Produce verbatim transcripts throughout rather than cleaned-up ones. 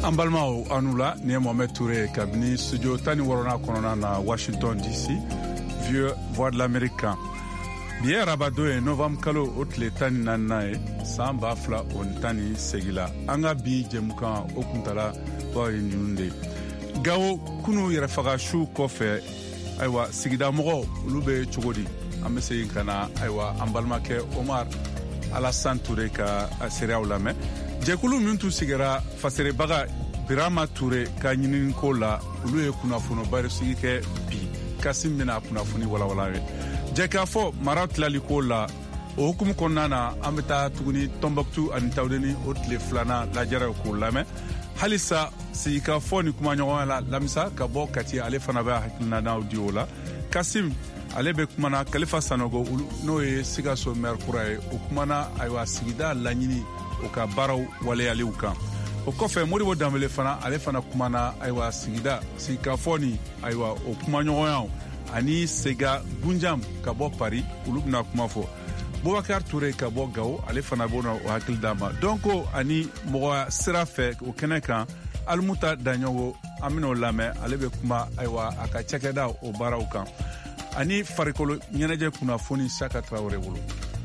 An balimaw an la ni ye Mohamed Touré kabini studio tan ni wɔɔrɔnan kɔnɔna na Washington D C Vieux Voix de l'Amérique kan. Bi ye arabadon ye novembre kalo o tile tan ni naaninan ye san ba fila o ni tan ni segi la. An ka bi jɛmukan o kuntala baw ye ninnu de. Gawo kunu yɛrɛfaga su kɔfɛ ayiwa sigida mɔgɔw olu bɛ cogo di? An bɛ segin ka na ayiwa an balimakɛ Omar Alassane Touré ka seereyaw lamɛn. Jɛkulu min tun sigira faserebaga Birama Touré ka ɲininiko la olu ye kunnafoniba sigi kɛ bi Kasim bɛna kunnafoni walawala ye. Jɛ k'a fɔ mara tilaliko la o hukumu kɔnɔna na an bɛ taa tuguni Tombouctou ani Tawudeni o tile filanan lajɛra k'o lamɛn. Halisa sigikafɔ ni kumaɲɔgɔnya la Lamisa ka bɔ Kati ale fana bɛ hakilinanaw di o la. Kasim ale bɛ kumana Kalifa Sanogo n'o ye Sikaso maire kura ye o kumana ayiwa sigida laɲini o ka baaraw waleyaliw kan. O kɔfɛ Modibo Dambele fana ale fana kumana ayiwa sigida sigikafɔ ni ayiwa o kumaɲɔgɔnyaw ani Sega Gunjam ka bɔ Paris olu bɛna kuma fɔ. Boubacar Touré ka bɔ Gao ale fana b'o na o hakili d'a ma. Donc ani mɔgɔ sira fɛ o kɛnɛ kan Alimuta Daɲogo an bɛna o lamɛn ale bɛ kuma ayiwa a ka cakɛda o baaraw kan. Ani farikolo ɲɛnajɛ kunnafoni Saka Traoré bolo.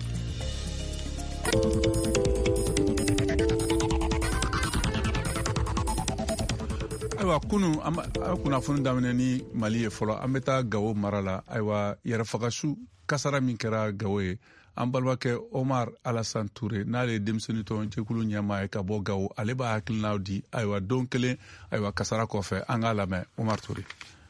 Ayiwa kunu an kunnafoni daminɛ ni Mali ye fɔlɔ an bɛ taa Gao mara la ayiwa yɛrɛfagasu kasara min kɛra Gao ye an balimakɛ Omar Alassane Touré n'ale ye denmisɛnnin tɔn jɛkulu ɲɛmaa ye ka bɔ Gao ale b'a hakilinaw di ayiwa don kelen ayiwa kasara kɔfɛ an k'a lamɛn Omar Touré.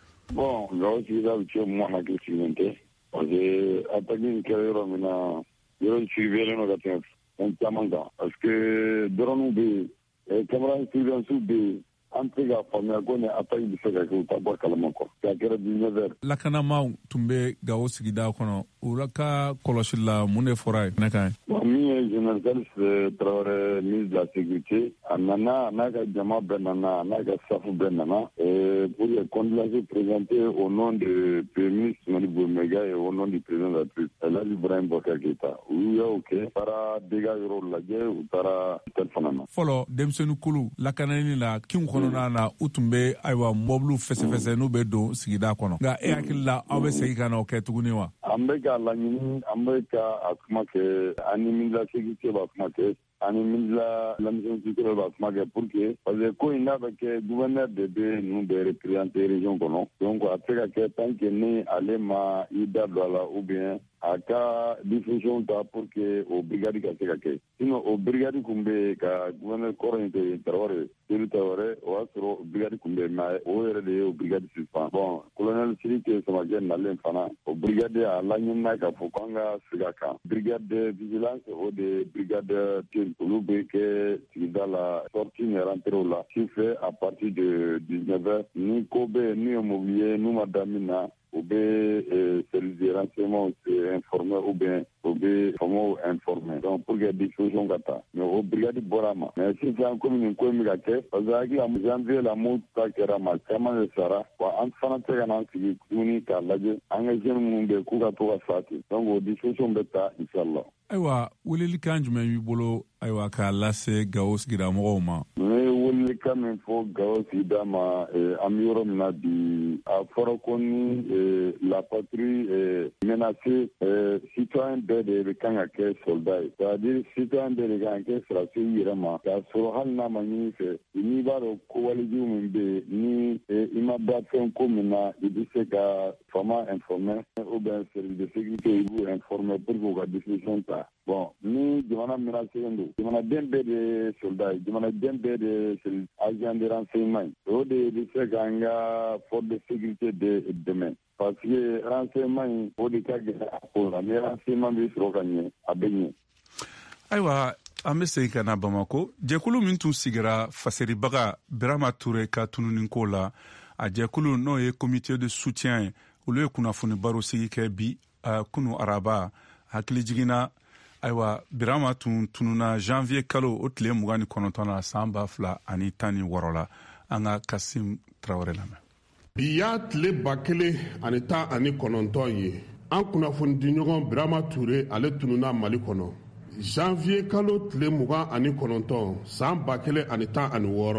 Bon, Gao sigida bɛ cɛ mun hakili sigilen tɛ parce que attaque in kɛra yɔrɔ min na yɔrɔ surveillé no ka tɛmɛ fɛn caman kan parce que drone bɛ yen caméra surveillance bɛ yen an tɛ ka faamuya ko ni attaque bɛ se ka kɛ u ta bɔ kalama kɔ k'a kɛra dix-neuf heures. Lakanamaw tun bɛ Gao sigida kɔnɔ u ka kɔlɔsili la mun de fɔra ye ne kan ye. Bon min ye général Traoré ministre de la sécurité a nana n'a ka jama bɛɛ nana n'a ka staff bɛɛ nana pour les condoléances présentées au nom de premier ministre Modibo Mega et au nom du président de la République Elhaji Ibrahim Boubacar Keïta u y'o kɛ taara dégâts yɔrɔ lajɛ u taara tel fana na. Fɔlɔ denmisɛnnin kulu lakanani la kinw kɔnɔna na u tun bɛ ayiwa mɔbiliw fɛsɛfɛsɛ n'u bɛ don sigida kɔnɔ nka e hakili la aw bɛ segin ka na o kɛ tuguni wa. An bɛ ka laɲini an bɛ ka a kuma kɛ ani ministre de la sécurité b'a kuma kɛ ani ministre de la mission culturelle b'a kuma kɛ pour que parce que ko in n'a bɛ kɛ gouverneur de bɛ ninnu bɛɛ représenter région kɔnɔ donc a tɛ ka kɛ tant que ni ale ma i da don a la ou bien a ka disposition ta pour que o brigade ka se ka kɛ sinon o brigade kun bɛ ka gouverneur kɔrɔ in tɛ Traoré Seydou Traoré o y'a sɔrɔ brigade kun bɛ mais o yɛrɛ de ye o brigade suspend bon colonel Sidiki Samakɛ nalen fana o brigade a laɲinina k'a fɔ k'an ka sigi a kan brigade de vigilance o de brigade olu bɛ kɛ sigida la sortie ni rentrée la sufɛ à partir de dix-neuf heures ni ko bɛ n'u ye mobili ye n'u ma da min na u bɛ service de renseignement informer ou bien u bɛ faamaw informer donc pour que disposition ka ta mais o brigade bɔra a ma mais sisan komi nin ko in bɛ ka kɛ parce que hakili la janvier la mun ta kɛra ma caman de sara wa an fana tɛ ka n'an sigi tuguni k'a lajɛ an ka jeunes minnu bɛ yen k'u ka to ka sa ten donc o disposition bɛ ta inshallah. Ayiwa welelikan jumɛn b'i bolo ayiwa k'a lase Gao sigida mɔgɔw ma. Ne ye welelikan min fɔ Gao sigida ma an bɛ yɔrɔ min na bi a fɔra ko ni la patrie menacée citoyen bɛɛ de bɛ kan ka kɛ soldat ye c'est-à-dire citoyen bɛɛ de kan ka kɛ sirasi i yɛrɛ ma k'a sɔrɔ hali n'a ma ɲini fɛ n'i b'a dɔn ko walijugu min bɛ yen ni i ma da fɛn ko min na i bɛ se ka faama informer ou bien service de sécurité i b'u informer pour que u ka disposition ta. Bon ni jamana menacé don jamanaden bɛɛ de ye soldat ye jamanaden bɛɛ de ye agent de renseignement ye o de bɛ se k'an ka force de sécurité de dɛmɛ parce que renseignement in o de ka gɛlɛn a ko la ni renseignement bɛ sɔrɔ ka ɲɛ a bɛ ɲɛ. Ayiwa an bɛ segin ka na Bamako jɛkulu min tun sigira faseribaga Birama Touré ka tununinko la a jɛkulu n'o ye comité de soutien ye olu ye kunnafoni baro sigi kɛ bi kunu araba hakili jiginna ayiwa Birama tun tununa janvier kalo o tile mugan ni kɔnɔntɔn na san ba fila ani tan ni wɔɔrɔ la an ka Kasim Traoré lamɛn. Bi y'a tile ba kelen ani tan ani kɔnɔntɔn ye an kunnafoni di ɲɔgɔn Birama Touré ale tununa Mali kɔnɔ janvier kalo tile mugan ani kɔnɔntɔn san ba kelen ani tan ani wɔɔrɔ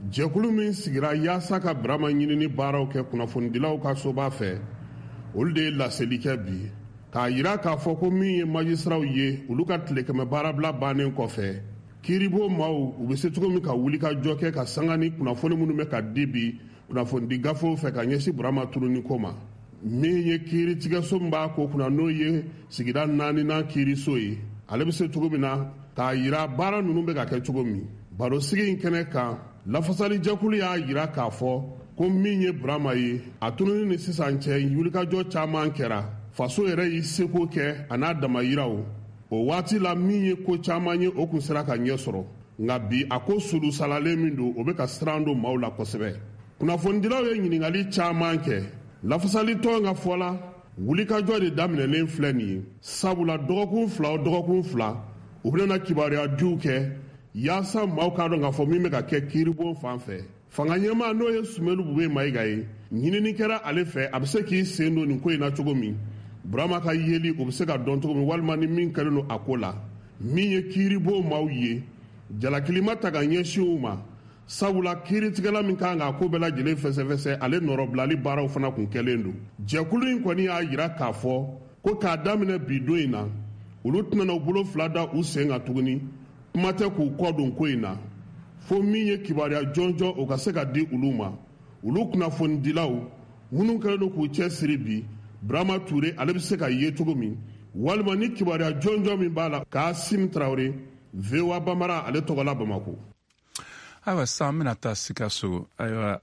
jɛkulu min sigira yaasa ka Burama ɲinini baaraw kɛ kunnafonidilaw ka soba fɛ olu de ye laseli kɛ bi k'a yira k'a fɔ ko min ye majisiraw ye olu ka tile kɛmɛ baarabila bannen kɔfɛ kiiribo maaw u bɛ se cogo min ka wuli ka jɔ kɛ ka sanga ni kunnafoni minnu bɛ ka di bi kunnafonidi gafew fɛ ka ɲɛsin Burama turuni ko ma. Min ye kiiritigɛso min b'a ko kunna n'o ye sigida naaninan kiiriso ye ale bɛ se cogo min na k'a yira baara ninnu bɛ ka kɛ cogo min. Barosigi in kɛnɛ kan lafasali jɛkulu y'a yira k'a fɔ ko min ye Burama ye a tununi ni sisan cɛ wulikajɔ caman kɛra faso yɛrɛ y'i seko kɛ a n'a damayiraw o waati la min ye ko caman ye o kun sera ka ɲɛ sɔrɔ nka bi a ko sulu salalen min don o bɛ ka siran don maaw la kosɛbɛ. Kunnafonidilaw ye ɲininkali caman kɛ lafasali tɔn ka fɔ la wulikajɔ de daminɛlen filɛ nin ye sabula dɔgɔkun fila o dɔgɔkun fila u bɛna kibaruya diw kɛ yaasa maaw k'a dɔn k'a fɔ min bɛ ka kɛ kiiribon fan fɛ. Fanga ɲɛmaa n'o ye Sumelu Bube Mayiga ye ɲinini kɛra ale fɛ a bɛ se k'i sen don nin ko in na cogo min Burama ka yeli o bɛ se ka dɔn cogo min walima ni min kɛlen don a ko la min ye kiiribon maaw ye jalakili ma ta ka ɲɛsin u ma sabula kiiritigɛla min kan k'a ko bɛɛ lajɛlen fɛsɛfɛsɛ ale nɔrɔbilali baaraw fana kun kɛlen don. Jɛkulu in kɔni y'a yira k'a fɔ ko k'a daminɛ bi don in na olu tɛna u bolo fila da u sen kan tuguni kuma tɛ k'u kɔ don ko in na fo min ye kibaruya jɔnjɔn o ka se ka di olu ma. Olu kunnafonidilaw minnu kɛlen don k'u cɛ siri bi Burama Ture ale bɛ se ka ye cogo min walima ni kibaruya jɔnjɔn min b'a la Kasim Traore V O A Bambara ale tɔgɔla Bamako. Ayiwa sisan an bɛna taa Sikaso. Ayiwa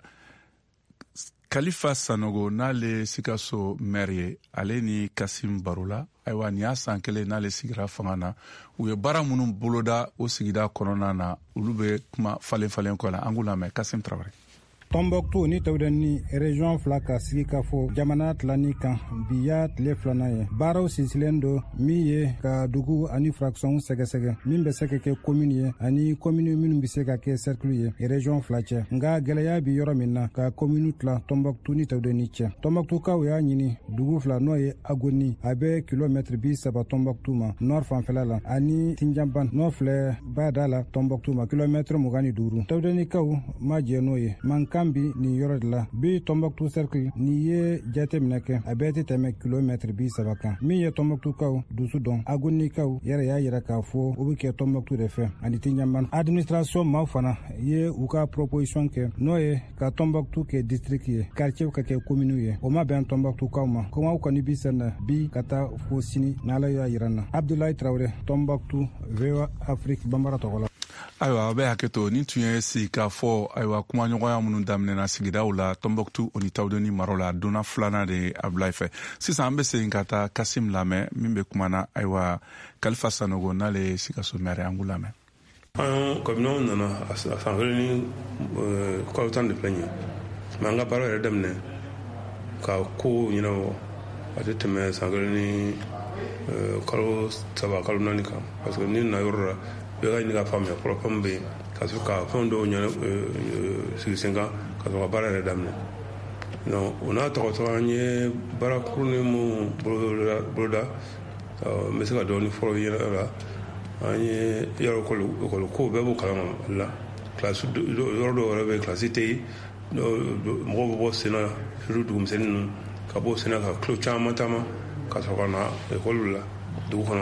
Kalifa Sanogo n'ale Sikaso maire ye ale ni Kasim barola. Ayiwa nin y'a san kelen n'ale sigira fanga na u ye baara minnu boloda o sigida kɔnɔna na olu bɛ kuma falen falen kɔ la an k'u lamɛn. Kasim Traore. Tombouctou ni tawda ni région fila ka sigi ka fɔ jamana tilani kan bi y'a tile filanan ye baaraw sinsilen do min ye ka dugu ani fraction sɛgɛsɛgɛ min bɛ se ka kɛ commune ye ani commune minnu bɛ se ka kɛ cercle ye région fila cɛ nka gɛlɛya bi yɔrɔ min na ka commune tila Tombouctou ni tawda ni cɛ. Tombouctoukaw y'a ɲini dugu fila n'o ye Agoni a bɛ kilomètre bi saba Tombouctou ma nord fanfɛla la ani Tindiaban n'o filɛ bada la Tombouctou ma kilomètre mugan ni duuru. Tawdanikaw ma jɛ n'o ye mankan bi ni yɔrɔ de la bi Tombouctou cercle ni ye jateminɛ kɛ a bɛɛ tɛ tɛmɛ kilomètre bi saba kan min ye Tombouctoukaw dusu dɔn. Agonikaw yɛrɛ y'a yira k'a fɔ o bɛ kɛ Tombouctou de fɛ ani Tindiaban. Administration maaw fana ye u ka proposition kɛ n'o ye ka Tombouctou kɛ district ye quartier ka kɛ commune ye o ma bɛn Tombouctoukaw ma kɔngɔw kɔni bi sɛnɛ bi ka taa fo sini n'Ala y'a yira n na. Abdoulaye Traoré Tombouctou V O A Afrique Bambara tɔgɔ la. Ayiwa a bɛ hakɛ to ni tun ye sigi k'a fɔ ayiwa kumaɲɔgɔnya minnu daminɛna sigidaw la Tombouctou o ni Tawdoni maraw la donna filanan de ye Abdoulaye fɛ. Sisan an bɛ segin ka taa Kasim lamɛn min bɛ kumana ayiwa Kalifa Sanogo n'ale ye Sikaso maire an k'u lamɛn. An kabinɛw nana a san kelen ni kalo tan de filɛ nin ye mɛ an ka baara yɛrɛ daminɛ ka kow ɲɛnabɔ a tɛ tɛmɛ san kelen ni kalo saba kalo naani kan parce que ni na yɔrɔ la bɛɛ ka ɲini ka faamuya problème bɛ yen ka sɔrɔ ka fɛn dɔw sigi sen kan ka sɔrɔ ka baara yɛrɛ daminɛ. Donc o n'a tɔgɔtɔ an ye baara kurunin mun boloda n bɛ se ka dɔɔni fɔlɔ yɛrɛ la an ye yɔrɔ ekɔli ko bɛɛ b'o kalama la kilasi yɔrɔ dɔw yɛrɛ bɛ kilasi tɛ yen mɔgɔw bɛ bɔ sen na surtout dugumisɛnnin ninnu ka bɔ sen na ka kilo caman caman ka sɔrɔ ka na ekɔliw la dugu kɔnɔ.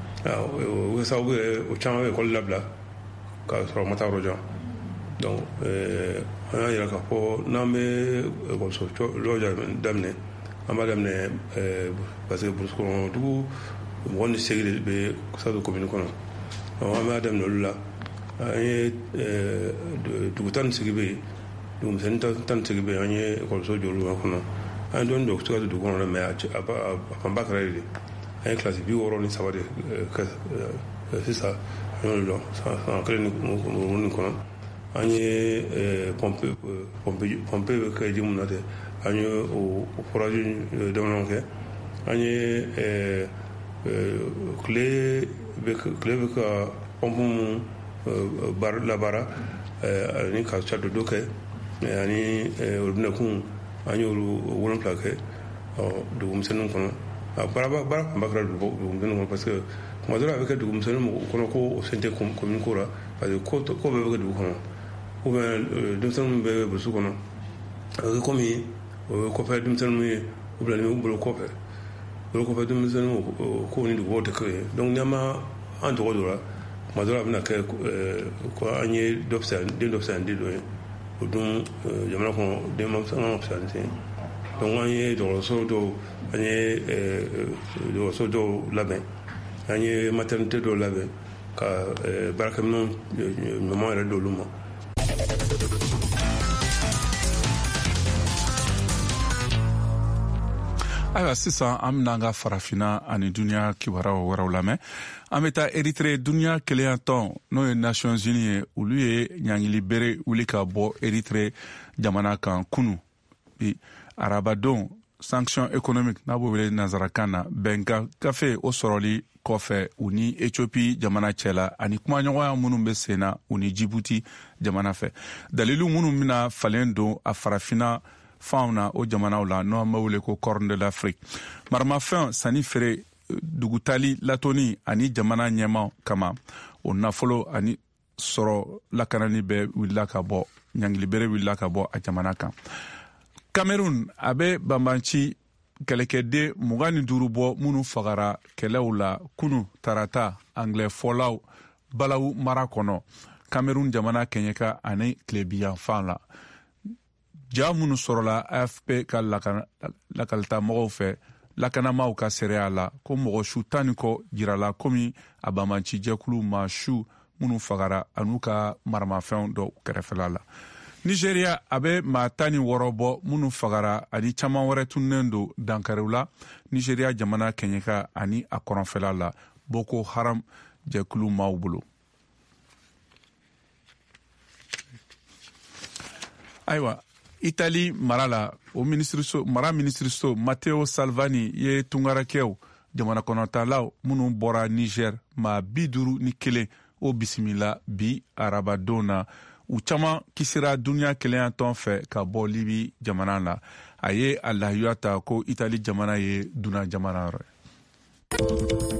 O sababu ye o caman bɛ ekɔli labila ka sɔrɔ ma taa yɔrɔ jan. Donc an y'a yira k'a fɔ n'an bɛ ekɔliso lɔja daminɛ an b'a daminɛ parce que burusi kɔnɔ dugu mɔgɔ ni segi de bɛ Sadu commune kɔnɔ. An b'a daminɛ olu la an ye dugu tan ni segi bɛ yen dugumisɛnnin tan ni segi bɛ yen an ye ekɔliso jɔ olu kɔnɔ an ye dɔɔni dɔ se ka to dugu kɔnɔ dɛ mais a fanba kɛra de an ye kilasi bi wɔɔrɔ ni saba de kɛ sisan an y'olu dɔn san kelen ni kɔnɔ an ye pɔnpe pɔnpe bɛ kɛ ji mun na tɛ an ye o forage daminɛw kɛ an ye tile bɛ ka pɔnpe mun labaara ani ka cato dɔ kɛ ani orobinɛkun an y'olu wolonfila kɛ dugumisɛnninw kɔnɔ. Baara baara fanba kɛra dugumisɛnninw kɔnɔ parce que kuma dɔ la a bɛ kɛ dugumisɛnninw kɔnɔ ko o sen tɛ commune ko la parce que ko bɛɛ bɛ kɛ dugu kɔnɔ ou bien denmisɛnninw bɛ burusi kɔnɔ a bɛ kɛ komi o ye kɔfɛ denmisɛnninw ye u bila u bolo kɔfɛ bolo kɔfɛ denmisɛnninw ko ni dugubaw tɛ kelen ye donc n'i ma an tɔgɔ dɔ la tuma dɔ la a bɛna kɛ ko an ye dɔ fisaya den dɔ fisaya den dɔ ye o dun jamana kɔnɔ den ma kan ka fisaya ni sen donc an ye dɔgɔtɔrɔso dɔw an ye dɔgɔtɔrɔso dɔw labɛn an ye maternité dɔw labɛn ka baarakɛminɛnw ɲuman yɛrɛ d'olu ma. ayiwa sisan an bɛna an ka farafina ani duniya kibaruyaw wɛrɛw lamɛn an bɛ taa Eritire duniya kelenya tɔn n'o ye Nations Unies ye olu ye ɲangili bere wuli ka bɔ Eritire jamana kan kunu bi arabadon sanction économique n'a b'o wele nanzarakan na bɛnka gafe o sɔrɔli kɔfɛ u ni Ethiopie jamana cɛla ani kumaɲɔgɔnya minnu bɛ sen na u ni Djibouti jamana fɛ dalilu minnu bɛna falen don a farafina fanw na o jamanaw la n'o an bɛ wele ko Corne de l'Afrique maramafɛn sanni feere dugutali latoni ani jamana ɲɛmaw kama o nafolo ani sɔrɔ lakanani bɛɛ wulila ka bɔ ɲangilibere wulila ka bɔ a jamana kan. Cameroun a bɛ banbanci kɛlɛkɛden mugan ni duuru bɔ minnu fagara kɛlɛw la kunu tarata anglɛfɔlaw balawu mara kɔnɔ Cameroun jamana kɛɲɛka ani tilebiyanfan la ja minnu sɔrɔla A F P ka lakalita mɔgɔw fɛ lakanamaw ka seereya la ko mɔgɔ su tan ni kɔ jirala komi a banbanci jɛkulu maa su minnu fagara an'u ka maramafɛnw dɔ kɛrɛfɛla la. Nigeria a bɛ maa tan ni wɔɔrɔ bɔ minnu fagara ani caman wɛrɛ tunnen don dankariw la Nigeria jamana kɛɲɛka ani a kɔrɔnfɛla la Boko Haram jɛkulu maaw bolo. Ayiwa Italie mara la o ministriso mara ministriso Matteo Salvini ye tungarakɛw jamana kɔnɔtalaw minnu bɔra Niger maa bi duuru ni kelen o bisimila bi arabadon na u caman kisira duniya kelenya tɔn fɛ ka bɔ Libi jamana la a ye a lahiya ta ko Italie jamana ye dunan jamana yɔrɔ ye.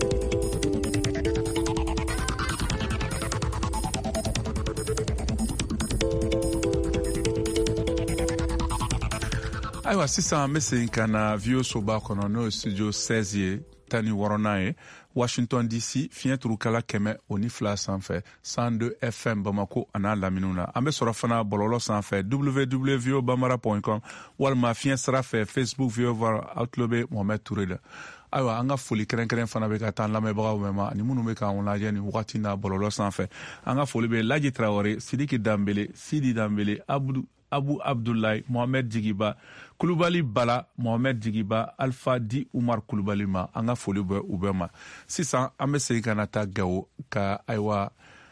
ayiwa sisan an bɛ segin ka na V O soba kɔnɔ n'o ye studio seize ye tan ni wɔɔrɔnan ye Washington D C fiɲɛ turukala kɛmɛ o ni fila sanfɛ cent deux F M Bamako a n'a laminiw na an bɛ sɔrɔ fana bɔlɔlɔ sanfɛ w w w point v o bambara point com walima fiɲɛ sira fɛ Facebook V O var aw tulo bɛ Mohamed Ture la. ayiwa an ka foli kɛrɛnkɛrɛn fana bɛ ka taa lamɛnbagaw bɛɛ ma ani minnu bɛ k'an lajɛ nin wagati na bɔlɔlɔ sanfɛ an ka foli bɛ Laji Traore, Sidiki Dambele, Sidi Dambele, Abu Abu Abdoulaye, Mohamed Jigiba, Kulubali Bala, Mohamed Jigiba, Alpha Di Umar Kulubali ma an ka foli bɛ u bɛɛ ma. Sisan an bɛ segin ka na taa Gawo ka ayiwa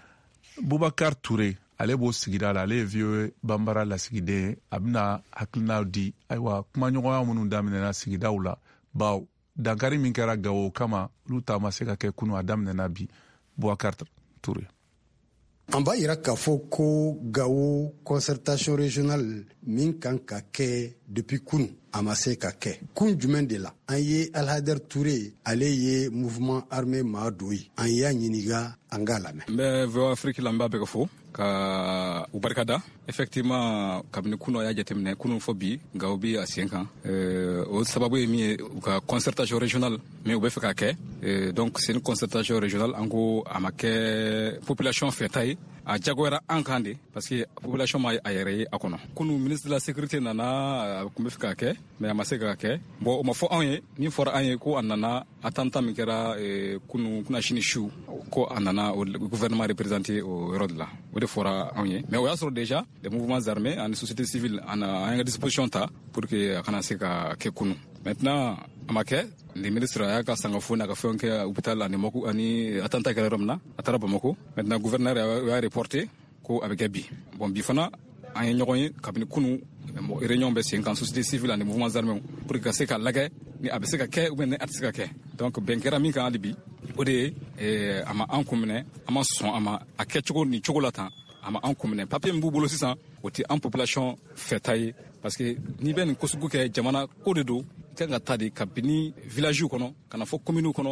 Bubakar Ture ale b'o sigida la ale ye V O A Bambara lasigiden ye a bɛna hakilinaw di ayiwa kumaɲɔgɔnya minnu daminɛna sigidaw la baw dankari min kɛra Gawo kama olu ta ma se ka kɛ kunu a daminɛna bi. Bubakar Ture. An b'a yira k'a fɔ ko Gawo concertation régionale min kan ka kɛ depuis kunu a ma se ka kɛ kun jumɛn de la an ye Alhader Touré ale ye mouvement armé maa dɔ ye an y'a ɲininka an k'a lamɛn. N bɛ V O A Afrique la n b'a bɛɛ ka fɔ ka u barikada effectivement kabini kunu a y'a jateminɛ kunu fɔ bi Gawo bi a sen kan o sababu ye min ye u ka concertation régionale min u bɛ fɛ ka kɛ donc c'est une concertation régionale an ko a ma kɛ population fɛta ye a jagoyara an kan de parce que population ma a yɛrɛ ye a kɔnɔ kunu ministre de la sécurité nana a kun bɛ fɛ ka kɛ mais a ma se ka kɛ bon o ma fɔ anw ye min fɔra an ye ko a nana attentat min kɛra kunu kuna sini su ko a nana o gouvernement représenté o yɔrɔ de la o de fɔra anw ye mais o y'a sɔrɔ déjà les mouvements armés ani société civile an an ka disposition ta pour que a kana se ka kɛ kunu maintenant a ma kɛ le ministre a y'a ka sangafo n'a ka fɛnw kɛ hôpital ani Mɔku ani attentat kɛra yɔrɔ min na a taara Bamako maintenant gouverneur y'a reporté ko a bɛ kɛ bi bon bi fana an ye ɲɔgɔn ye kabini kunu réunion bɛ sen kan société civile ani mouvements armés pour que ka se ka lajɛ ni a bɛ se ka kɛ ou bien ni a tɛ se ka kɛ donc bɛn kɛra min kan hali bi o de ye a ma an kun minɛ an ma sɔn a ma a kɛ cogo ni cogo la tan a ma an kun minɛ papier min b'u bolo sisan o tɛ an population fɛta ye parce que n'i bɛ nin ko sugu kɛ jamana ko de don kan ka taa de kabini village kɔnɔ ka na fɔ commune kɔnɔ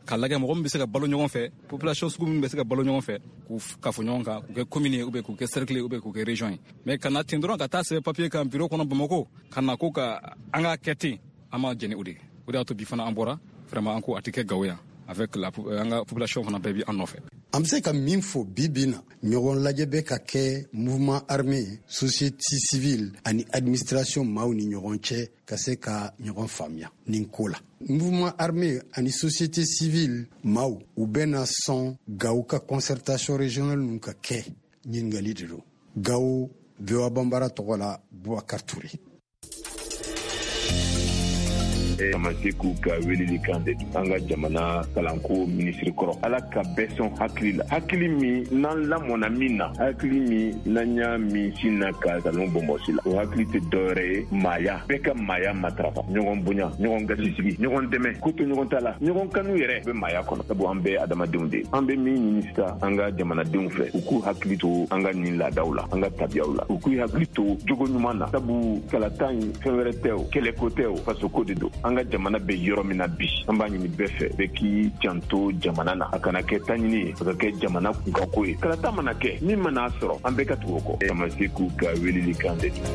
ka lagɛ mɔgɔ min bɛ se ka balo ɲɔgɔn fɛ population sugu min bɛ se ka balo ɲɔgɔn fɛ k'u ka fɔ ɲɔgɔn kan k'u kɛ commune ye ou bien k'u kɛ cercle ou bien k'u kɛ région ye mais ka na ten dɔrɔn ka taa sɛbɛn papier kan bureau kɔnɔ Bamako ka na ko ka an ka kɛ ten an ma jɛni o de o de y'a to bi fana an bɔra vraiment an ko a tɛ kɛ Gao yan avec la an ka population fana bɛɛ bi an nɔfɛ. An bɛ se ka min fɔ bi bi na ɲɔgɔn lajɛ bɛ ka kɛ mouvement armé société civile ani administration maaw ni ɲɔgɔn cɛ ka se ka ɲɔgɔn faamuya nin ko la. Mouvement armé ani société civile maaw u bɛna sɔn Gao ka concertation régionale ninnu ka kɛ ɲininkali de don. Gao V O A Bambara tɔgɔ la Boubacar Touré. Amasiku ka weleli kan de an ka jamana kalanko ministre kɔrɔ ala ka bɛɛ sɔn hakili la hakili min n'an lamɔna min na hakili min n'an y'a min sin na ka nkalon bɔnbɔsi la o hakili tɛ dɔwɛrɛ ye maaya bɛɛ ka maaya matarafa ɲɔgɔn bonya ɲɔgɔn gasisigi ɲɔgɔn dɛmɛ ko to ɲɔgɔn ta la ɲɔgɔn kanu yɛrɛ bɛ maaya kɔnɔ sabu an bɛɛ adamadenw de an bɛ min ɲini sisan an ka jamanadenw fɛ u k'u hakili to an ka nin laadaw la an ka tabiyaw la u k'u hakili to jogo ɲuman na sabu kalatan fɛn wɛrɛ tɛ o kɛlɛko tɛ o fasoko de don an ka jamana bɛ yɔrɔ min na bi an b'a ɲini bɛɛ fɛ bɛɛ k'i janto jamana na a kana kɛ taɲini ye a ka kɛ jamana kunkako ye kalata mana kɛ min mana sɔrɔ an bɛɛ ka tugu o kɔ Amasiku ka weleli kan de don.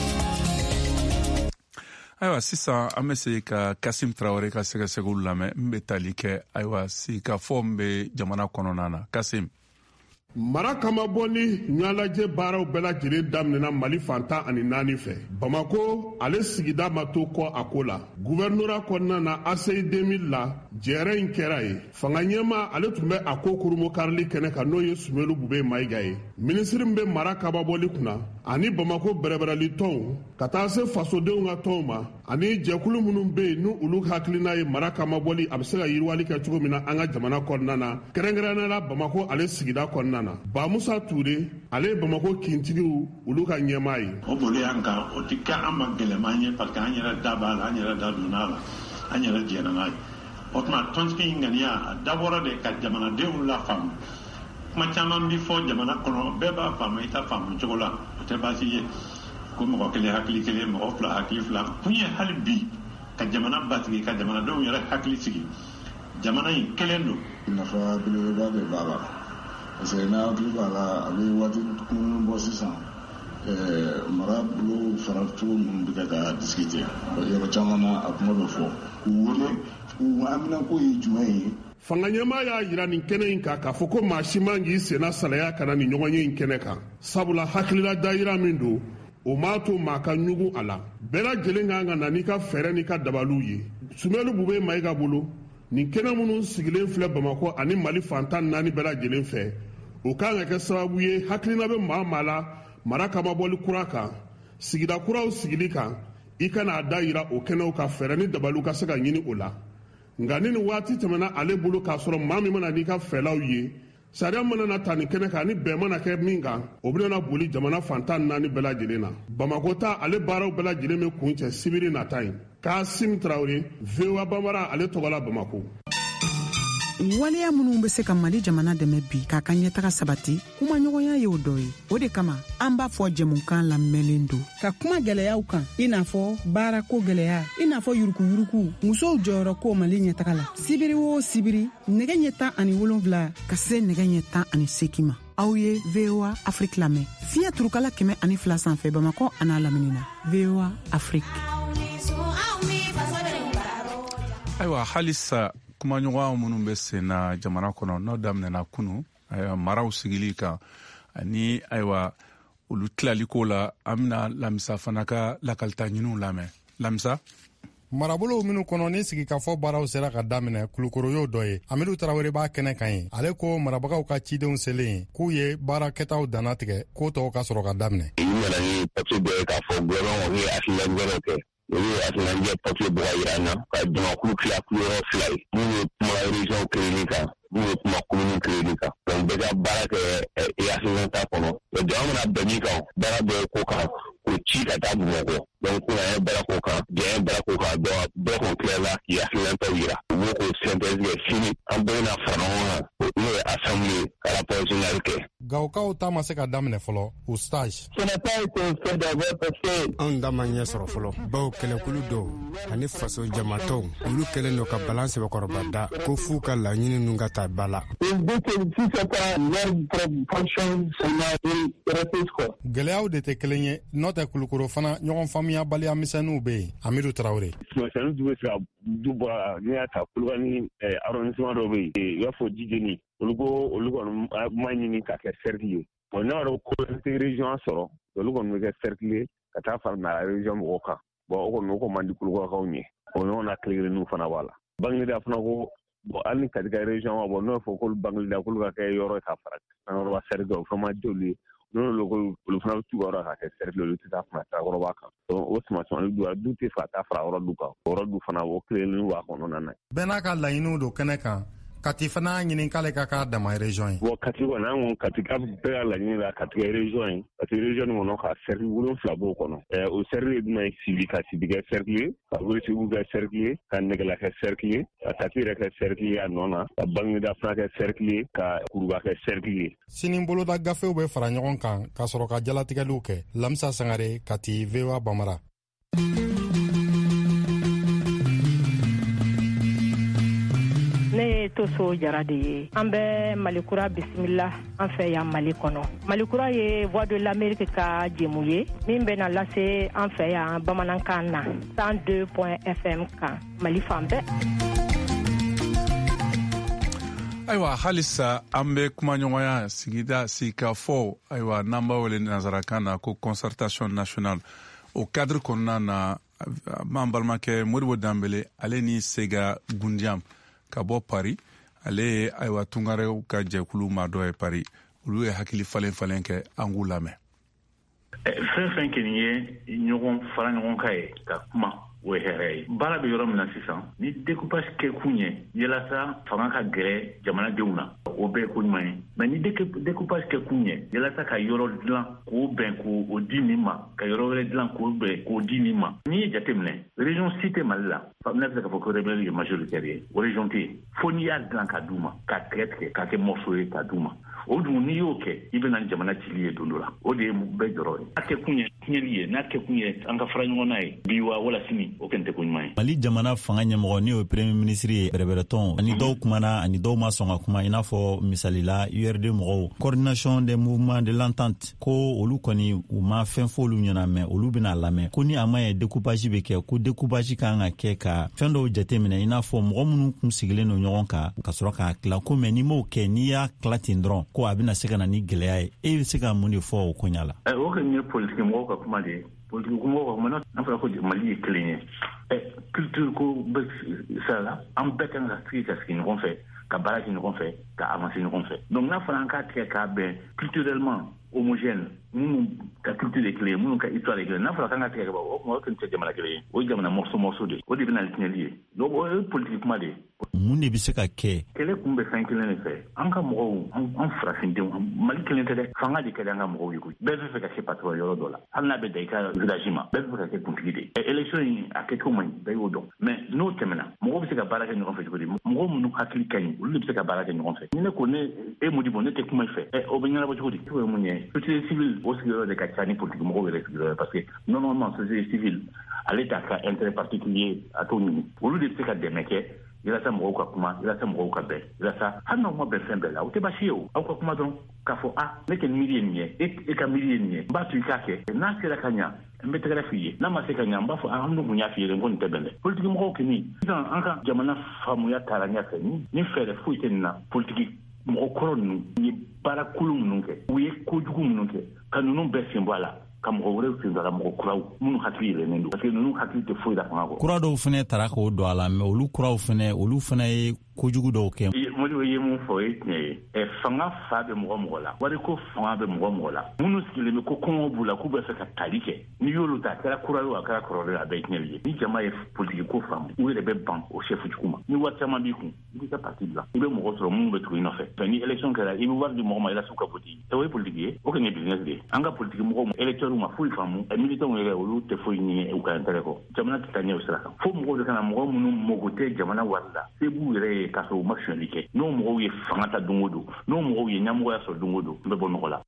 Ayiwa sisan an bɛ se ka Kasim Traoré ka sɛgɛsɛgɛliw lamɛn n bɛ tali kɛ ayiwa sigikafɔ min bɛ jamana kɔnɔna na Kasim. Mara kama bɔ ni ɲɛnajɛ baaraw bɛɛ lajɛlen daminɛna Mali fantan ani naani fɛ. Bamako ale sigida ma to kɔ a ko la. Gouvernorat kɔnɔna na A C I deux mille la jɛrɛ in kɛra ye. Fanga ɲɛma ale tun bɛ a ko kurumo karili kɛnɛ kan n'o ye Sumelu Bube Mayiga ye. Minisiri min bɛ mara kababɔli kunna ani Bamako bɛrɛbɛrɛli tɔnw ka taa se fasodenw ka tɔnw ma ani jɛkulu minnu bɛ yen n'u olu hakilina ye mara kamabɔli a bɛ se ka yiriwali kɛ cogo min na an ka jamana kɔnɔna na kɛrɛnkɛrɛnnenya la Bamako ale sigida kɔnɔna na. Ba Musa Ture ale Bamako kintigiw olu ka ɲɛmaa ye. O bolo y'an kan o tɛ kɛ an ma gɛlɛman ye parce que an yɛrɛ da b'a la an yɛrɛ da donna la an yɛrɛ jɛna n'a ye. O tuma tɔnsigi in ŋaniya a dabɔra de ka jamanadenw lafaamu. Kuma caman bi fɔ jamana kɔnɔ bɛɛ b'a faamu i ta faamu cogo la o tɛ baasi ye ko mɔgɔ kelen hakili kelen mɔgɔ fila hakili fila kun ye hali bi ka jamana basigi ka jamanadenw yɛrɛ hakili sigi jamana in kelen don. Nafa belebeleba de b'a la. Parce que n'a hakili b'a la a bɛ waati kunun bɔ sisan marabolo faracogo minnu bɛ kɛ ka discuter yɔrɔ caman na a kuma bɛ fɔ u wele u haminako ye jumɛn ye. Fanga ɲɛmaa y'a jira nin kɛnɛ in kan k'a fɔ ko maa si man k'i senna salaya ka na nin ɲɔgɔn ye in kɛnɛ kan sabula hakilila dayira min don o m'a to maa ka ɲugu a la bɛɛ lajɛlen kan ka na n'i ka fɛɛrɛ n'i ka dabaliw ye. Sumelu Bube Mayiga bolo nin kɛnɛ minnu sigilen filɛ Bamako ani Mali fantan naani bɛɛ lajɛlen fɛ o kan ka kɛ sababu ye hakilina bɛ maa maa la mara kamabɔli kura kan sigida kuraw sigili kan i kana a da yira o kɛnɛw ka fɛɛrɛ ni dabaliw ka se ka ɲini o la nka ni nin waati tɛmɛna ale bolo k'a sɔrɔ maa min mana n'i ka fɛlaw ye sariya mana na ta nin kɛnɛ kan ni bɛn mana kɛ min kan o bɛna boli jamana fantan naani bɛɛ lajɛlen na. Bamako ta ale baaraw bɛɛ lajɛlen bɛ kun cɛ sibiri nata in. Kasim Traoré V O A Bambara ale tɔgɔ la Bamako. Waleya minnu bɛ se ka Mali jamana dɛmɛ bi k'a ka ɲɛtaga sabati kuma ɲɔgɔnya ye o dɔ ye. O de kama an b'a fɔ jɛmukan lamɛnlen don ka kuma gɛlɛyaw kan i n'a fɔ baarako gɛlɛya i n'a fɔ yurukuyuruku musow jɔyɔrɔ ko Mali ɲɛtaga la sibiri o sibiri nɛgɛ ɲɛ tan ani wolonwula ka se nɛgɛ ɲɛ tan ani seegin ma. Aw ye V O A Afrique lamɛn fiɲɛ turukala kɛmɛ ani fila sanfɛ Bamako a n'a lamini na V O A Afrique. Ayiwa halisa kumaɲɔgɔn minnu bɛ sen na jamana kɔnɔ n'o daminɛna kunu ayiwa maraw sigili kan ani ayiwa olu tilaliko la an bɛna Lamisa fana ka lakalita ɲiniw lamɛn. Lamisa. Marabolow minnu kɔnɔ ni sigikafɔ baaraw sera ka daminɛ kulukoro y'o dɔ ye. Amidu Tarawele b'a kɛnɛ kan ye. Ale ko marabagaw ka cidenw selen k'u ye baarakɛtaw danna tigɛ k'o tɔw ka sɔrɔ ka daminɛ. I nana ni papier dɔ ye k'a fɔ gouvernement ye hakilina wɛrɛw kɛ. Olu ye hakilinajɛ papier bɔ ka yira an na ka jamakulu tila kuluyɔrɔ fila ye. Minnu ye kuma région créeli kan minnu ye kuma commune créeli kan. Donc bɛɛ ka baara kɛ hakilina ta kɔnɔ. Jama mana bɛn min kan baara bɛ ko kan k'o ci ka taa Bamakɔ. Donc ko an ye baara k'o kan jɛn ye baara k'o kan bɛɛ k'o tilala k'i hakilinataw yira. U b'o k'o synthèse kɛ sini an bɛɛ bɛna fara ɲɔgɔn kan n'o ye assemblée ka rapport général kɛ. gawkaw ta ma se ka daminɛ fɔlɔ o stage anw da ma ɲɛ sɔrɔ fɔlɔ baw kɛlɛkulu dɔw ani faso jamatɔw olu kɛlen do ka balan sɛbɛkɔrɔba da ko f'u ka laɲini nu ka taa ba la. gwɛlɛyaw de tɛ kelen ye n'o tɛ kulukoro fana ɲɔgɔn faamuyabaliya misɛnninw be yen. Amidu Tarawele. Masɛnnu du bɛ se ka du bɔ n'i y'a ta Kolokani arrondissement dɔ bɛ yen i b'a fɔ Jijeni olu ko olu kɔni ma ɲini ka kɛ cercle ye. Bon n'a yɛrɛ ko région sɔrɔ olu kɔni bɛ kɛ cercle ye ka taa fara na région mɔgɔw kan. Bon o kɔni o ko man di Kolokakaw ɲɛ. O ɲɔgɔn na tile-kelenninw fana b'a la. Bagineda fana ko bon hali ni Katika région ma bɔ n'o fɔ k'olu Bagineda k'olu ka kɛ yɔrɔ ka fara an yɔrɔ cercle o fana ma joli ye. N'olu ko olu fana bɛ t'u yɔrɔ ka kɛ cercle olu tɛ taa fana taa yɔrɔba kan. Donc o sumasɔn du du tɛ fɛ ka taa fara yɔrɔ du kan. Yɔrɔ du fana o tile-kelenninw b'a kɔnɔna na. Bɛɛ n'a ka laɲiniw don kɛnɛ kan. Kati fana ɲini k'ale ka k'a dama région ye. Bon Kati kɔni an ko Katika bɛɛ ka laɲini la Katika région ye parce que région kɔnɔ ka cercle wolonwula b'o kɔnɔ. Ɛɛ o cercle ye jumɛn ye Sibi ka Sibi kɛ cercle ye ka Welesebugu kɛ cercle ye ka Nɛgɛla kɛ cercle ye ka Kati yɛrɛ kɛ cercle ye a nɔ na ka Bagineda fana kɛ cercle ye ka Kuruba kɛ cercle ye. Sini boloda gafew bɛ fara ɲɔgɔn kan ka sɔrɔ ka jalatigɛliw kɛ. Lamisa Sangare, Kati, V O A Bamara. Ne Toso Jara de ye an bɛ Malikura bisimila an fɛ yan Mali kɔnɔ. Malikura ye Voix de l'Amérique ka jɛmu ye min bɛna lase an fɛ yan bamanankan na cent deux point F M kan Mali fan bɛɛ. Ayiwa halisa an bɛ kumaɲɔgɔnya sigida sigikafɔ ayiwa n'an b'a wele nanzarakan na ko concertation nationale o cadre kɔnɔna na m'an balimakɛ Modibo Danbele ale ni Sega Gundiam ka bɔ Paris ale ye ayiwa tungarew ka jɛkulu ma dɔ ye Paris olu ye hakili falen falen kɛ an k'u lamɛn. Fɛn fɛn kɔni ye ɲɔgɔn fara ɲɔgɔn kan ye ka kuma o ye hɛrɛ ye. Baara bɛ yɔrɔ min na sisan ni découpage kɛ kun ye yalasa fanga ka gɛrɛ jamanadenw na o bɛɛ ye ko ɲuman ye mais ni découpage kɛ kun ye yalasa ka yɔrɔ dilan k'o bɛn k'o di nin ma ka yɔrɔ wɛrɛ dilan k'o bɛn k'o di nin ma. N'i ye jateminɛ région si tɛ Mali la ne bɛ se k'a fɔ ko rebelle ye majoritaire ye o région tɛ yen fo n'i y'a dilan ka d'u ma ka tigɛ tigɛ k'a kɛ morceau ye ka d'u ma o dun n'i y'o kɛ i bɛna jamana cili ye don dɔ la o de ye bɛɛ jɔrɔ ye. N'a kɛ kun ye tiɲɛli ye n'a kɛ kun ye an ka fara ɲɔgɔn na ye bi wa wala sini o kɛn tɛ ko ɲuman ye. Mali jamana fanga ɲɛmɔgɔ ni o premier ministre ye bɛrɛbɛrɛtɔn ani dɔw kumana ani dɔw ma sɔn ka kuma i n'a fɔ misali la U R D mɔgɔw coordination des mouvements de l'entente ko olu kɔni u ma fɛn fɔ olu ɲɛna mɛ olu bɛna lamɛn ko ni a ma ye découpage bɛ kɛ ko découpage kan ka kɛ ka fɛn dɔw jateminɛ i n'a fɔ mɔgɔ minnu kun sigilen don ɲɔgɔn kan ka sɔrɔ k'a tila ko mɛ ni m'o kɛ n'i y'a tila ten dɔrɔn ko a bɛna se ka na ni gɛlɛya ye e bɛ se ka mun de fɔ o koɲa la. O kɔni ye politique mɔgɔw ka kuma de ye politique mɔgɔw ka kuma n'a fɔra ko Mali ye kelen ye culture ko bɛ sira la an bɛɛ kan ka sigi ka sigi ɲɔgɔn fɛ ka baara kɛ ɲɔgɔn fɛ ka avancer ɲɔgɔn fɛ donc n'a fɔra an k'a tigɛ k'a bɛn culturellement homogène minnu ka culture de kelen ye minnu ka histoire de kelen n'a fɔra k'an ka tigɛ ka bɔ o kuma o kɔni tɛ jamana kelen ye o ye jamana morceau morceau de o de bɛ na ni tiɲɛli ye donc o ye politique kuma de ye. Mun de bɛ se ka kɛ. Kɛlɛ kun bɛ fɛn kelen de fɛ an ka mɔgɔw an farafindenw Mali kelen tɛ dɛ fanga de kɛra an ka mɔgɔw ye koyi bɛɛ bɛ fɛ ka kɛ patron yɔrɔ dɔ la hali n'a bɛ da i ka village ma bɛɛ bɛ fɛ ka kɛ kuntigi de ye élection in a kɛcogo man ɲi bɛɛ y'o dɔn mais n'o tɛmɛna mɔgɔw bɛ se ka baara kɛ ɲɔgɔn fɛ cogo di mɔgɔw minnu hakili ka ɲi olu de bɛ se ka baara kɛ ɲɔgɔn fɛ ni ne ko ne e Modibo ne tɛ kuma i fɛ o bɛ ɲɛnabɔ cogo di o ye mun ye société civile o sigiyɔrɔ de ka ca ni politique mɔgɔw yɛrɛ sigiyɔrɔ parce que normalement société civile ale t'a ka intérêt particulier a t'o ɲini olu de bɛ se ka dɛmɛ kɛ yalasa mɔgɔw ka kuma yalasa mɔgɔw ka bɛn yalasa hali n'aw ma bɛn fɛn bɛɛ la o tɛ baasi ye o aw ka kuma dɔrɔn k'a fɔ ah ne kɛ miiri ye nin ye e ka miiri ye nin ye n b'a to i k'a kɛ n'a sera ka ɲa n bɛ tɛgɛrɛ f'i ye n'a ma se ka ɲa n b'a fɔ ah an dun kun y'a f'i ye n ko nin tɛ bɛn dɛ politique mɔgɔw kɔni sisan an ka jamana faamuya taara ɲɛfɛ ni fɛɛrɛ foyi tɛ nin na politique mɔgɔ kɔrɔ ninnu ye baara kolo minnu kɛ u ye kojugu minnu kɛ ka ninnu bɛɛ sen bɔ a la ka mɔgɔ wɛrɛw sen dɔ la mɔgɔ kuraw minnu hakili yɛlɛnnen don parce que ninnu hakili tɛ foyi la fanga kɔ. Kura dɔw fana taara k'o don a la mɛ olu kuraw fana olu fana ye kojugu dɔw kɛ. Modibo ye mun fɔ o ye tiɲɛ ye ɛ fanga fa bɛ mɔgɔ mɔgɔ la wari ko fanga bɛ mɔgɔ mɔgɔ la minnu sigilen bɛ ko kɔngɔ b'u la k'u bɛ fɛ ka tali kɛ n'i y'olu ta a kɛra kura ye o a kɛra kɔrɔlen a bɛɛ ye tiɲɛli ye ni jama ye politique ko faamu u yɛrɛ bɛ ban o chef jugu ma ni wari caman b'i kun i b'i ka parti bila i bɛ mɔgɔ sɔrɔ minnu bɛ tugu i nɔfɛ mais ni élection kɛra i bɛ wari di mɔgɔ ma yalasa u ka voter o ye politique ye o kɔni ye business de ye an ka politique mɔgɔw électeurs ma foyi faamu militants yɛrɛ olu tɛ foyi ɲini u ka intérêt kɔ jamana tɛ taa ɲɛ o sira kan fo mɔgɔw de kana mɔgɔ minnu mago tɛ jamana wari la se b'u yɛrɛ ye ye k'a sɔrɔ u ma sonyali kɛ n'o mɔgɔw ye fanga ta don o don n'o mɔgɔw ye ɲɛmɔgɔya sɔrɔ don o don n bɛ bɔ nɔgɔ la.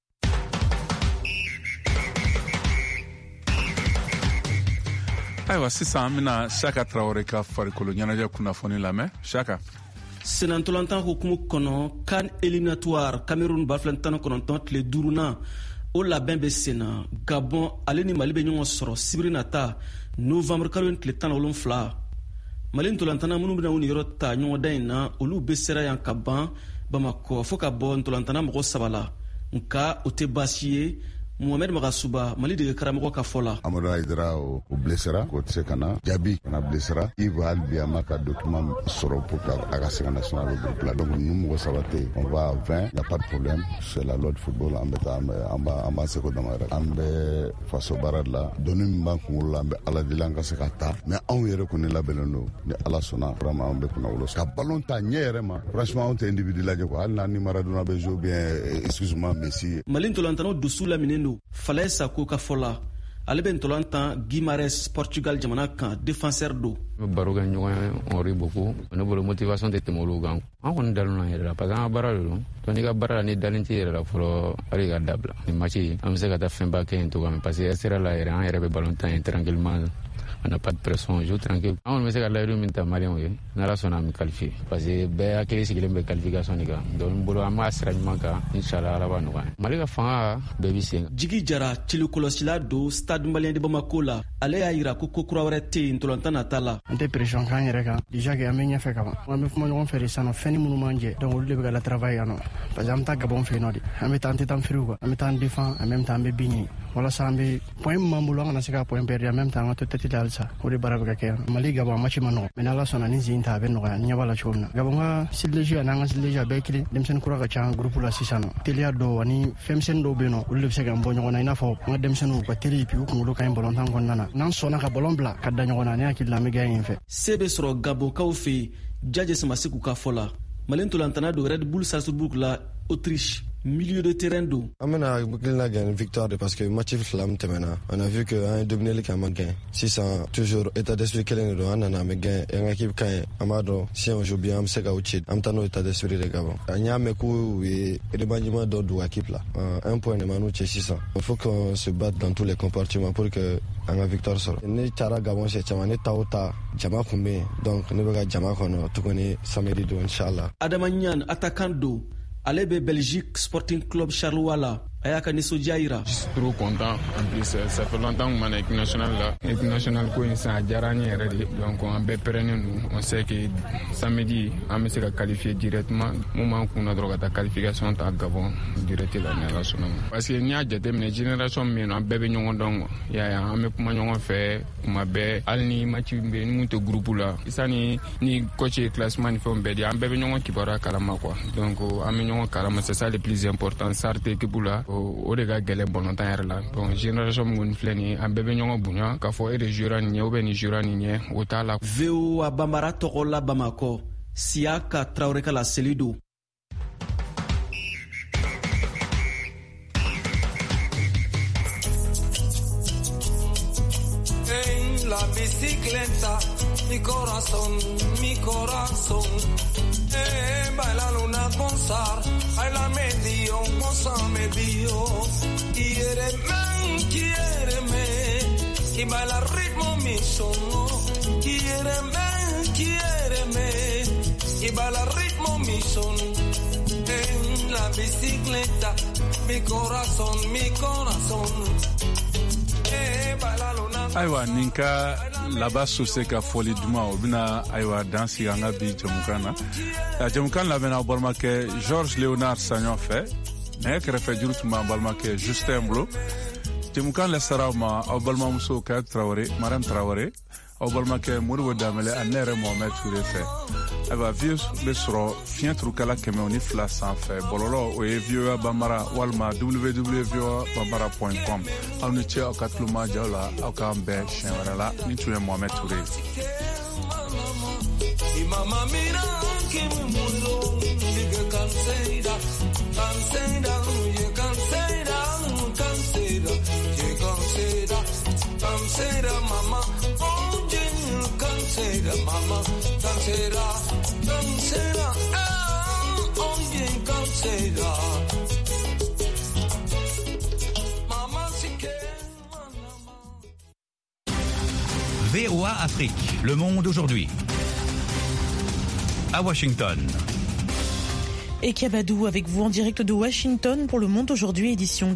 ayiwa sisan an bɛna Saka Traoré ka farikolo ɲɛnajɛ kunnafoni lamɛn. Saka. senantolantan hukumu kɔnɔ kan éliminatoire Cameroun ba filɛ tan ni kɔnɔntɔn tile duurunan o labɛn bɛ sen na. Gabon ale ni Mali bɛ ɲɔgɔn sɔrɔ sibiri nata novembre kalo tile tan ni wolonwula. Mali ntolantana minnu bɛna u ni yɔrɔ ta ɲɔgɔndan in na olu bɛ sera yan ka ban Bamako fo ka bɔ ntolantana mɔgɔ saba la nka o tɛ baasi ye. Mohamed Magasuba Mali de karamɔgɔ ka fɔ la. Amadou Aïdara o blessera ko tse kana Jabi kana blessera Ivo Albiama ka document sɔrɔ pour que a ka se ka national groupe la donc nous mɔgɔ saba tɛ on va à vingt, y a pas de problème c'est la loi de football an bɛ taa an b'a an b'a seko dama yɛrɛ an bɛ faso baara la donni min b'an kunkolo la an bɛ Ala deli an ka se ka taa mais anw yɛrɛ kɔni labɛnnen don ni Ala sɔnna vraiment an bɛ kunna wolo ka ballon ta ɲɛ yɛrɛ ma franchement anw tɛ individu lajɛ quoi hali n'a ni Maradona bɛ jouer bien excuse-moi Messi. Mali ntolantanaw dusu laminen Falaye Sako ka fɔ la ale bɛ ntolantan Guimares Portugal jamana kan défenseur do. Baro kɛ ɲɔgɔn ye on rit beaucoup ne bolo motivation tɛ tɛmɛ olu kan an kɔni dalen na yɛrɛ la parce que an ka baara de don donc n'i ka baara la ni dalen t'i yɛrɛ la fɔlɔ hali ka dabila ni match an bɛ se ka taa fɛnba kɛ yen cogoya min parce que sera la yɛrɛ an yɛrɛ bɛ ballon tan yen tranquillement on n'a pas de pression on joue tranquille an kɔni bɛ se ka layidu min ta maliyɛnw ye n'Ala sɔnna an bɛ qualifier parce que bɛɛ hakili sigilen bɛ qualification de kan donc n bolo an b'a sira ɲuman kan inchallah Ala b'a nɔgɔya Mali ka fanga bɛɛ bɛ sen. Jigi Jara cilikɔlɔsila do Stade Malien de Bamako la ale y'a yira ko ko kura wɛrɛ tɛ yen ntolantan nata la. An tɛ pression k'an yɛrɛ kan déjà que an bɛ ɲɛfɛ ka ban an bɛ kuma ɲɔgɔn fɛ de sisan nɔ fɛn ni minnu m'an jɛ donc olu de bɛ ka la travail yan nɔ parce que an bɛ taa Gabon fɛ yen nɔ de an bɛ taa an tɛ taa an firiw kan an bɛ taa an défend en même temps an bɛ bin ɲini walasa an bɛ point min b'an bolo an kana se ka point perdre en même temps an ka to tête la halisa o de baara bɛ ka kɛ yan Mali Gabon a match ma nɔgɔ mais n'Ala sɔnna ni zin ta a bɛ nɔgɔya ni ɲɛ b'a la cogo min na Gabon ka sidileji ani an ka sidileji a bɛɛ ye kelen denmisɛnnin kura ka ca groupe la sisan nɔ teliya dɔw ani fɛnmisɛnnin dɔw bɛ yen nɔ olu de bɛ se ka bɔ ɲɔgɔn na i n'a fɔ an ka denmisɛnninw ka teli puis u kunkolo ka ɲi ballon tan kɔnɔna na n'an sɔnna ka ballon bila ka da ɲɔgɔn na ne hakili la an bɛ gagner yen fɛ. Se bɛ sɔrɔ Gabonkaw fɛ yen Jaje Samasiku ka fɔ la Mali ntolantana do Red Bull Salzbourg la Autriche milieu de terrain do. On a gagné une victoire parce que match flam temena. On a vu que un dominé le camp gain. Si ça toujours état d'esprit qu'elle nous donne, on a gagné. Et une équipe quand amado si on joue bien, on sait qu'au chid. On t'a état d'esprit de Gabon. On y a mes coups et le management de deux équipes là. Un point de Manu six cents. Il faut qu'on se batte dans tous les compartiments pour que on a victoire sur. Ne tara Gabon c'est chamane taota jama kumbe. Donc ne bega jama kono tout connaît samedi do inchallah. Adamanyan attaquant do. Ale bɛ Belgique Sporting Club Charleroi la a y'a ka nisɔndiya yira. Je suis trop content en plus ça fait longtemps que man équipe nationale la équipe nationale ko in san a diyara n ye yɛrɛ de donc an bɛɛ pɛrɛnnen don on sait que samedi an bɛ se ka qualifier directement mun b'an kun na dɔrɔn ka taa qualification ta Gabon direct la ni Ala sɔnna ma parce que n'i y'a jateminɛ génération min bɛ yen nɔ an bɛɛ bɛ ɲɔgɔn dɔn quoi i y'a ye an bɛ kuma ɲɔgɔn fɛ kuma bɛɛ hali ni match bɛ yen ni mun tɛ groupe la sani ni coach ye classement ni fɛnw bɛɛ di an bɛɛ bɛ ɲɔgɔn kibaruya kalama quoi donc an bɛ ɲɔgɔn kalama c'est ça le plus important sarte équipe la o de ka gɛlɛn bɔnɔntan yɛrɛ la donc génération min filɛ nin ye an bɛɛ bɛ ɲɔgɔn bonya k'a fɔ e de jouera nin ɲɛ ou bien nin jouera nin ɲɛ o t'a la. V O A Bambara tɔgɔ la Bamakɔ Siaka Traoré ka la seli do. En la bicicleta mi corazón mi corazón eh, baila luna gozar baila medio goza medio quiéreme quiéreme y baila ritmo mi son quiéreme quiéreme y baila ritmo mi son en la bicicleta mi corazón mi corazón eh, baila luna. Ayiwa nin ka laba sose ka fɔli duman o bɛna ayiwa dan sigi an ka bi jamukan na jamukan labɛnna aw balimakɛ Georges Léonard Sagnon fɛ nɛgɛ kɛrɛfɛ juru tun b'an balimakɛ Justin bolo jamukan lɛsara aw ma aw balimamuso Kaya Traoré Mariam Traoré aw balimakɛ Modibo Danbɛlɛ ani ne yɛrɛ Mohamed Touré fɛ ayiwa vie bɛ sɔrɔ fiɲɛ turukala kɛmɛ ni fila sanfɛ bɔlɔlɔ o ye V O A Bambara walima w w w point v o a bambara point com aw ni ce aw ka tulomajaw la aw k'an bɛn siɲɛ wɛrɛ la ni tun ye Mohamed Touré. Mamma mira que me muero sigue cansada cansada ye cansada cansada ye cansada cansada mamá oye cansada mamá cansada cansada cancela, ah, oye, cancela. V O A Afrique, Le Monde aujourd'hui. À Washington. Et Kabadou avec vous en direct de Washington pour Le Monde aujourd'hui, édition